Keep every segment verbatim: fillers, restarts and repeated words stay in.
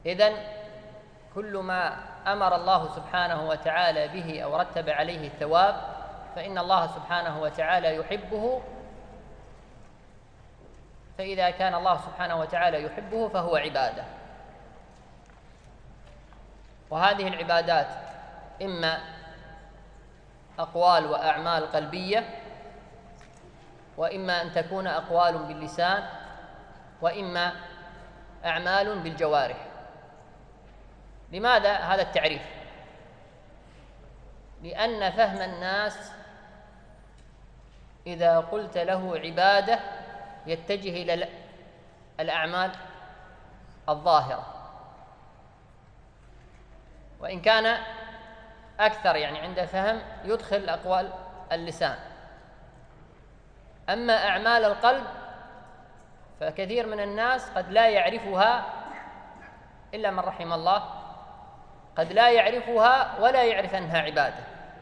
إذن كل ما أمر الله سبحانه وتعالى به أو رتب عليه الثواب فإن الله سبحانه وتعالى يحبه، فإذا كان الله سبحانه وتعالى يحبه فهو عبادة. وهذه العبادات إما أقوال وأعمال قلبية، وإما أن تكون أقوال باللسان، وإما أعمال بالجوارح. لماذا هذا التعريف؟ لأن فهم الناس إذا قلت له عبادة يتجه إلى الأعمال الظاهرة، وإن كان أكثر يعني عند فهم يدخل أقوال اللسان. أما أعمال القلب فكثير من الناس قد لا يعرفها إلا من رحم الله، قد لا يعرفها ولا يعرف أنها عبادة.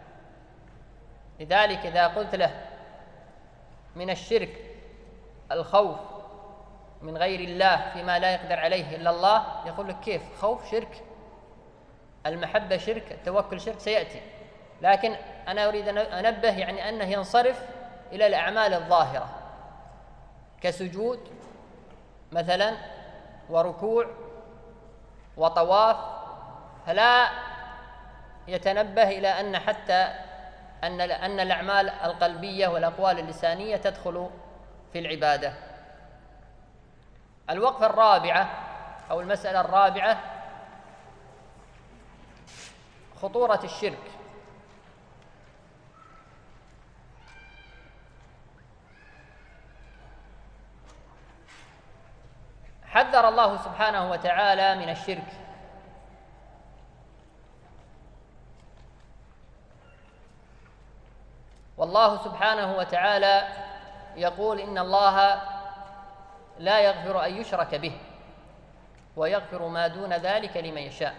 لذلك إذا قلت له من الشرك الخوف من غير الله فيما لا يقدر عليه إلا الله، يقول لك كيف خوف شرك؟ المحبة شرك، التوكل شرك، سيأتي. لكن أنا أريد أن أنبه يعني أنه ينصرف إلى الأعمال الظاهرة كسجود مثلا وركوع وطواف، فلا يتنبه إلى أن حتى أن أن الأعمال القلبية والأقوال اللسانية تدخل في العبادة. الوقفة الرابعة أو المسألة الرابعة خطورة الشرك. حذر الله سبحانه وتعالى من الشرك، والله سبحانه وتعالى يقول إن الله لا يغفر أن يشرك به ويغفر ما دون ذلك لمن يشاء.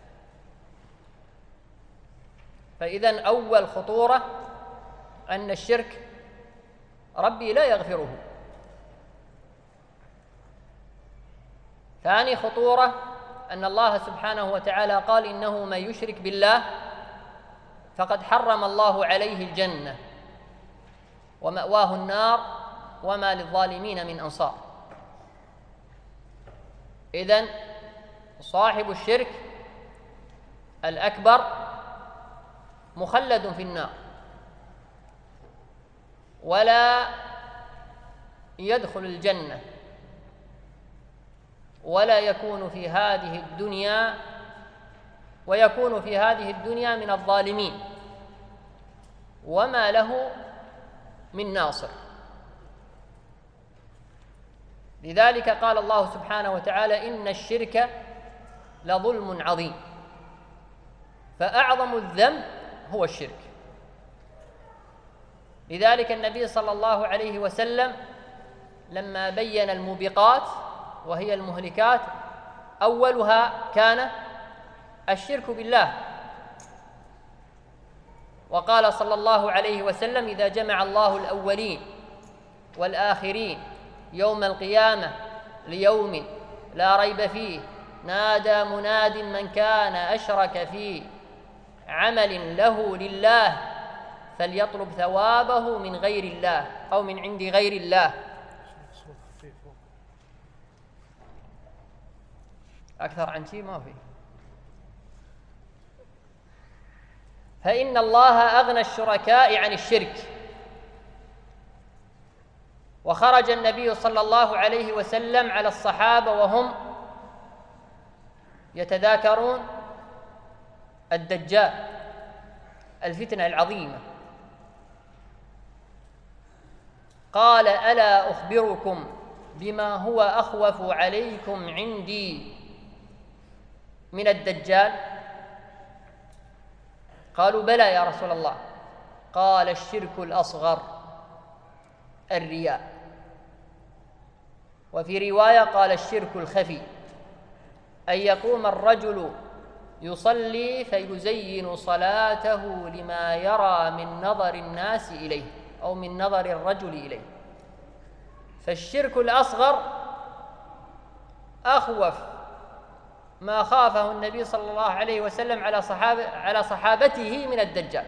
فإذن أول خطورة أن الشرك ربي لا يغفره. ثاني خطورة أن الله سبحانه وتعالى قال إنه من يشرك بالله فقد حرم الله عليه الجنة ومأواه النار وما للظالمين من أنصار. إذن صاحب الشرك الأكبر مخلد في النار ولا يدخل الجنة ولا يكون في هذه الدنيا ويكون في هذه الدنيا من الظالمين وما له من ناصر. لذلك قال الله سبحانه وتعالى إن الشرك لظلم عظيم، فأعظم الذنب هو الشرك. لذلك النبي صلى الله عليه وسلم لما بين الموبقات وهي المهلكات أولها كان الشرك بالله، وقال صلى الله عليه وسلم إذا جمع الله الأولين والآخرين يوم القيامة ليوم لا ريب فيه نادى مناد من كان أشرك في عمل له لله فليطلب ثوابه من غير الله أو من عند غير الله. أكثر عن شيء ما فيه. فإن الله أغنى الشركاء عن الشرك. وخرج النبي صلى الله عليه وسلم على الصحابة وهم يتذاكرون الدجال، الفتنة العظيمة، قال ألا أخبركم بما هو أخوف عليكم عندي من الدجال؟ قالوا بلى يا رسول الله. قال الشرك الأصغر الرياء، وفي رواية قال الشرك الخفي أن يقوم الرجل يصلي فيزين صلاته لما يرى من نظر الناس إليه أو من نظر الرجل إليه. فالشرك الأصغر أخوف ما خافه النبي صلى الله عليه وسلم على صحابة على صحابته من الدجال،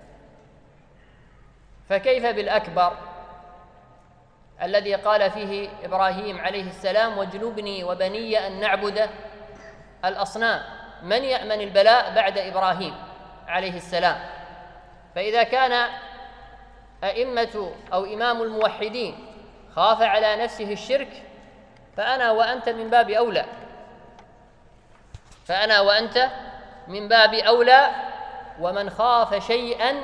فكيف بالأكبر الذي قال فيه إبراهيم عليه السلام: واجنبني وبني أن نعبد الأصنام؟ من يأمن البلاء بعد إبراهيم عليه السلام؟ فإذا كان أئمة أو إمام الموحدين خاف على نفسه الشرك، فأنا وأنت من باب أولى فأنا وأنت من باب أولى ومن خاف شيئا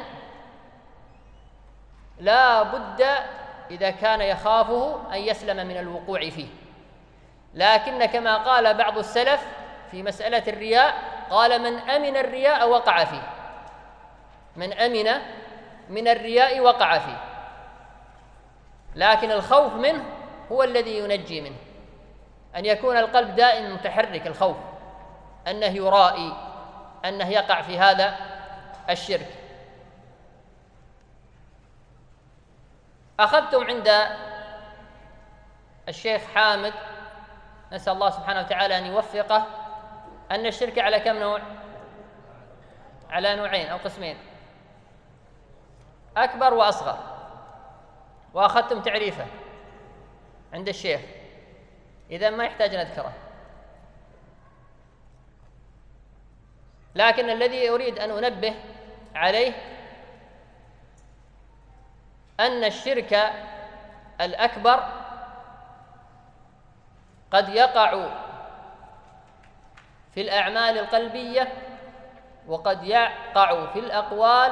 لا بد إذا كان يخافه أن يسلم من الوقوع فيه. لكن كما قال بعض السلف في مسألة الرياء، قال: من أمن الرياء وقع فيه، من أمن من الرياء وقع فيه. لكن الخوف منه هو الذي ينجي منه، أن يكون القلب دائما متحرك، الخوف أنه يرائي، أنه يقع في هذا الشرك. أخذتم عند الشيخ حامد، نسأل الله سبحانه وتعالى أن يوفقه، أن الشرك على كم نوع؟ على نوعين أو قسمين، أكبر وأصغر، وأخذتم تعريفه عند الشيخ، إذا ما يحتاج نذكره. لكن الذي أريد أن أنبه عليه أن الشرك الأكبر قد يقع في الأعمال القلبية، وقد يقع في الأقوال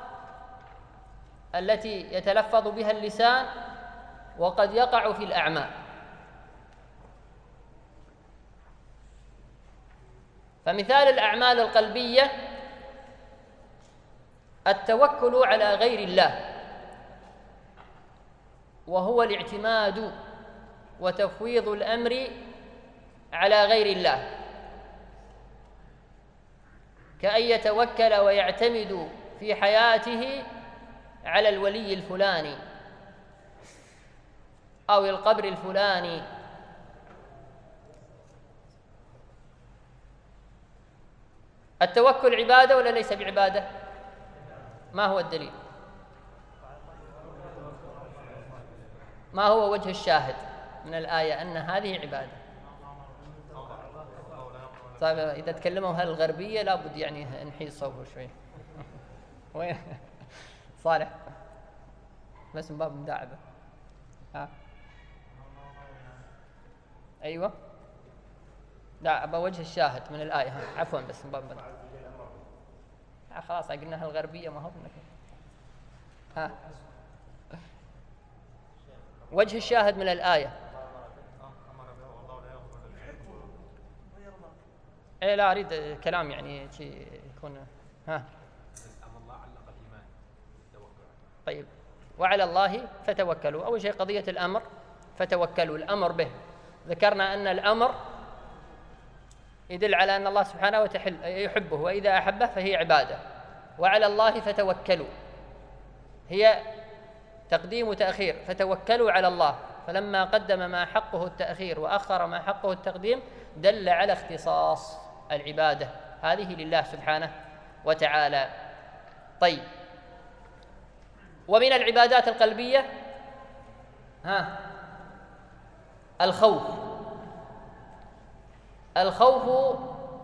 التي يتلفظ بها اللسان، وقد يقع في الأعمال. فمثال الأعمال القلبية التوكل على غير الله، وهو الاعتماد وتفويض الأمر على غير الله، كأن يتوكل ويعتمد في حياته على الولي الفلاني أو القبر الفلاني. التوكل عبادة ولا ليس بعبادة؟ ما هو الدليل؟ ما هو وجه الشاهد من الآية أن هذه عبادة؟ طيب إذا تكلموا هل الغربية لابد يعني نحيد صوبه شوي. وين صالح؟ بس من باب مداعبة. ها أيوة، لا أبا وجه الشاهد من الآية. ها عفوا، بس من باب بدأ. خلاص قلنا الغربية ما هو بنك. ها وجه الشاهد من الآية. إيه لا أريد كلام يعني شيء يكون. ها طيب، وعلى الله فتوكلوا. أول شيء قضية الأمر، فتوكلوا، الأمر به. ذكرنا أن الأمر يدل على أن الله سبحانه وتعالى يحبه، وإذا أحبه فهي عبادة. وعلى الله فتوكلوا هي تقديم وتأخير، فتوكلوا على الله، فلما قدم ما حقه التأخير وأخر ما حقه التقديم دل على اختصاص العبادة هذه لله سبحانه وتعالى. طيب، ومن العبادات القلبية ها الخوف. الخوف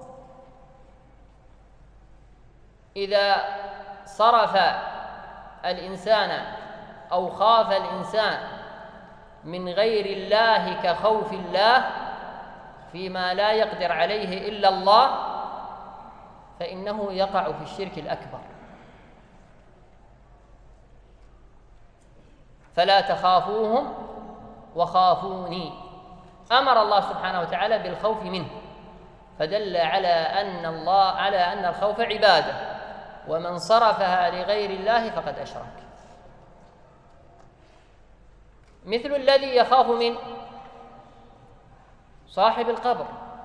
إذا صرف الإنسان أو خاف الإنسان من غير الله كخوف الله فيما لا يقدر عليه إلا الله، فإنه يقع في الشرك الأكبر. فلا تخافوهم وخافوني. أمر الله سبحانه وتعالى بالخوف منه، فدل على أن الله على أن الخوف عبادة، ومن صرفها لغير الله فقد أشرك. مثل الذي يخاف من صاحب القبر.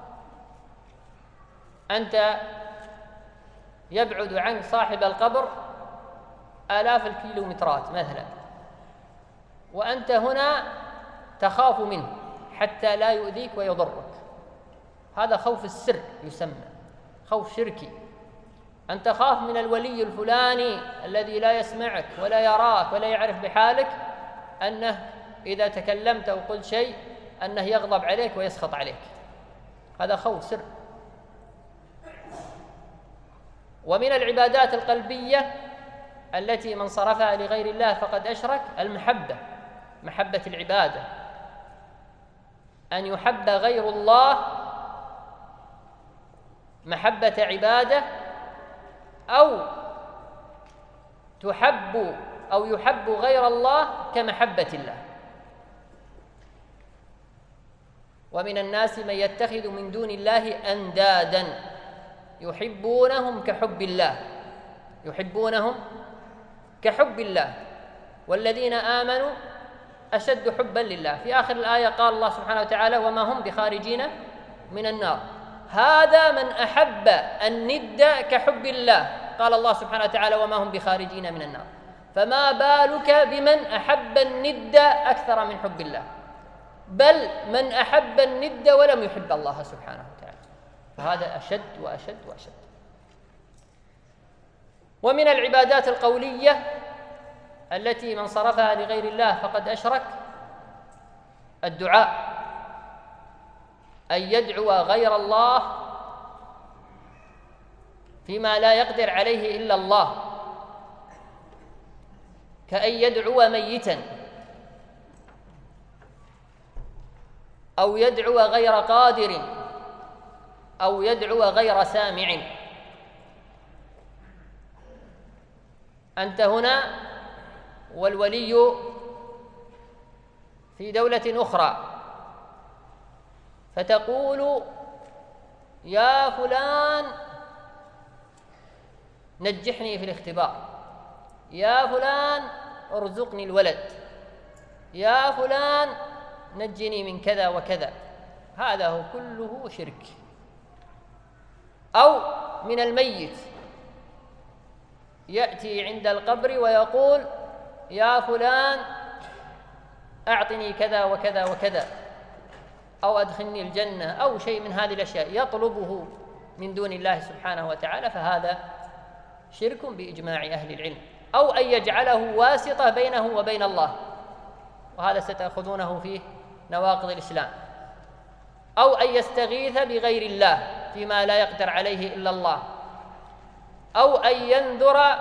أنت يبعد عنك صاحب القبر آلاف الكيلومترات مثلا، وأنت هنا تخاف منه حتى لا يؤذيك ويضرك، هذا خوف السر يسمى خوف شركي. أن تخاف من الولي الفلاني الذي لا يسمعك ولا يراك ولا يعرف بحالك أنه إذا تكلمت أو قلت شيء أنه يغضب عليك ويسخط عليك، هذا خوف سر. ومن العبادات القلبية التي من صرفها لغير الله فقد أشرك المحبة، محبة العبادة، أن يحب غير الله محبة عبادة، أو تحب أو يحب غير الله كمحبة الله. ومن الناس من يتخذ من دون الله أندادا يحبونهم كحب الله، يحبونهم كحب الله، والذين آمنوا أشد حبا لله. في آخر الآية قال الله سبحانه وتعالى وما هم بخارجين من النار. هذا من أحب الند كحب الله، قال الله سبحانه وتعالى وما هم بخارجين من النار، فما بالك بمن أحب الند أكثر من حب الله، بل من أحب الند ولم يحب الله سبحانه وتعالى، فهذا أشد وأشد وأشد. ومن العبادات القولية التي من صرفها لغير الله فقد أشرك الدعاء، أن يدعو غير الله فيما لا يقدر عليه إلا الله، كأن يدعو ميتا أو يدعو غير قادر أو يدعو غير سامع. أنت هنا والولي في دولة أخرى، فتقول يا فلان نجحني في الاختبار، يا فلان ارزقني الولد، يا فلان نجني من كذا وكذا، هذا هو كله شرك. أو من الميت يأتي عند القبر ويقول يا فلان أعطني كذا وكذا وكذا، أو أدخلني الجنة، أو شيء من هذه الأشياء يطلبه من دون الله سبحانه وتعالى، فهذا شرك بإجماع أهل العلم. أو أن يجعله واسطة بينه وبين الله، وهذا ستأخذونه في نواقض الإسلام. أو أن يستغيث بغير الله فيما لا يقدر عليه إلا الله، أو أن ينذر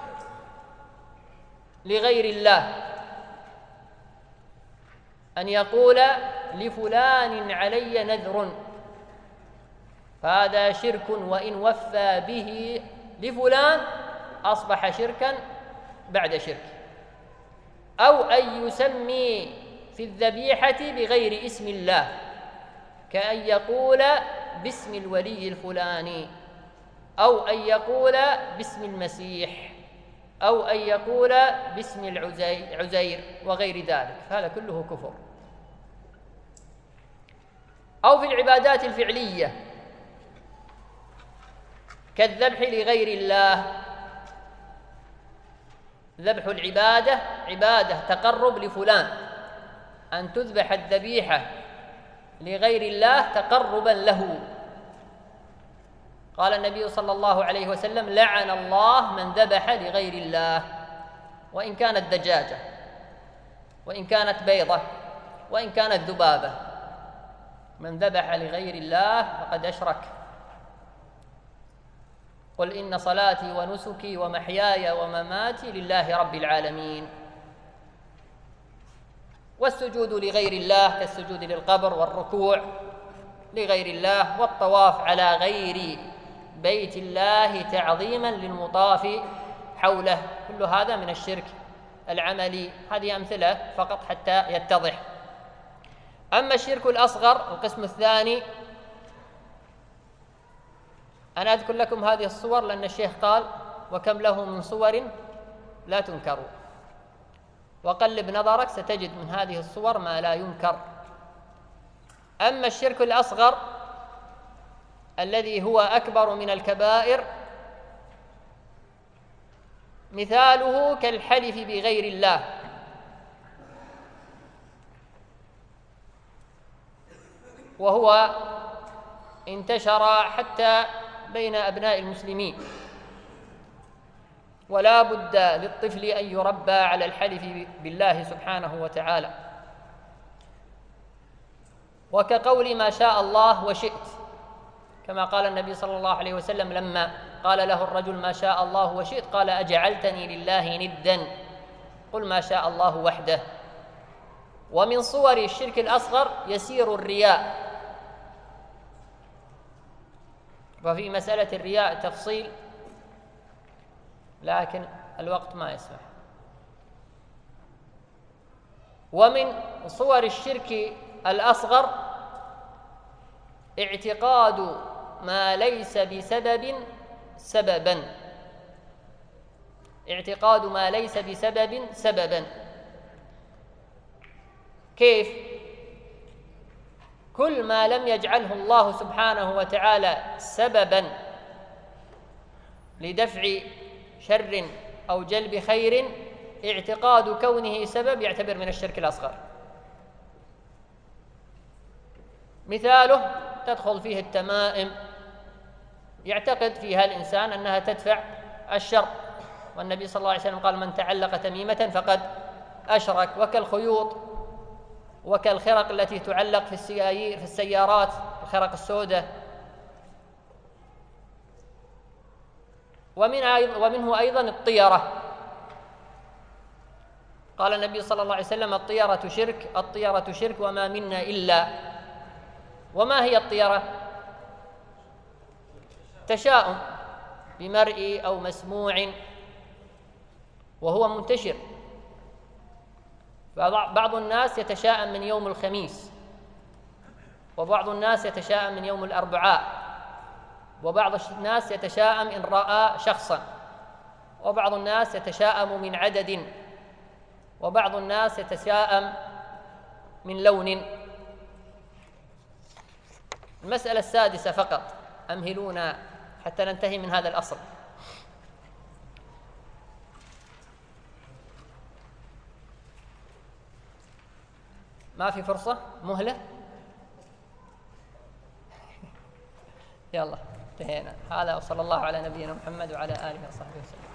لغير الله، أن يقول لفلان علي نذر، فهذا شرك، وإن وفى به لفلان أصبح شركا بعد شرك. أو أن يسمي في الذبيحة بغير اسم الله، كأن يقول باسم الولي الفلاني، أو أن يقول باسم المسيح، أو أن يقول باسم العزير وغير ذلك، فهذا كله كفر. أو في العبادات الفعلية كالذبح لغير الله، ذبح العبادة عبادة تقرب لفلان، أن تذبح الذبيحة لغير الله تقربا له. قال النبي صلى الله عليه وسلم لعن الله من ذبح لغير الله، وإن كانت دجاجة، وإن كانت بيضة، وإن كانت ذبابة، من ذبح لغير الله فقد أشرك. قل إن صلاتي ونسكي ومحياي ومماتي لله رب العالمين. والسجود لغير الله كالسجود للقبر، والركوع لغير الله، والطواف على غير بيت الله تعظيما للمطاف حوله، كل هذا من الشرك العملي. هذه أمثلة فقط حتى يتضح. أما الشرك الأصغر القسم الثاني، أنا أذكر لكم هذه الصور لأن الشيخ قال وكم له من صور لا تنكر، وقلب نظرك ستجد من هذه الصور ما لا ينكر. أما الشرك الأصغر الذي هو أكبر من الكبائر، مثاله كالحلف بغير الله، وهو انتشر حتى بين أبناء المسلمين، ولا بد للطفل أن يربى على الحلف بالله سبحانه وتعالى، وكقول ما شاء الله وشئت، كما قال النبي صلى الله عليه وسلم لما قال له الرجل ما شاء الله وشئت قال أجعلتني لله ندا قل ما شاء الله وحده. ومن صور الشرك الأصغر يسير الرياء، وفي مسألة الرياء تفصيل لكن الوقت ما يسمح. ومن صور الشرك الأصغر اعتقاد ما ليس بسبب سببا، اعتقاد ما ليس بسبب سببا. كيف؟ كل ما لم يجعله الله سبحانه وتعالى سببا لدفع شر أو جلب خير، اعتقاد كونه سبب يعتبر من الشرك الأصغر. مثاله تدخل فيه التمائم، يعتقد فيها الإنسان أنها تدفع الشر، والنبي صلى الله عليه وسلم قال من تعلق تميمة فقد أشرك. وكالخيوط وكالخرق التي تعلق في السيايير في السيارات، الخرق السوداء. ومن ومنه أيضا الطيرة، قال النبي صلى الله عليه وسلم الطيرة شرك، الطيرة شرك وما منا إلا. وما هي الطيرة؟ تشاؤم بمرئي أو مسموع، وهو منتشر. بعض الناس يتشاءم من يوم الخميس، وبعض الناس يتشاءم من يوم الأربعاء، وبعض الناس يتشاءم إن رأى شخصا، وبعض الناس يتشاءم من عدد، وبعض الناس يتشاءم من لون. المسألة السادسة فقط، أمهلونا حتى ننتهي من هذا الأصل. ما في فرصة؟ مهلة؟ يلا انتهينا. هذا وصلى الله على نبينا محمد وعلى آله وصحبه وسلم.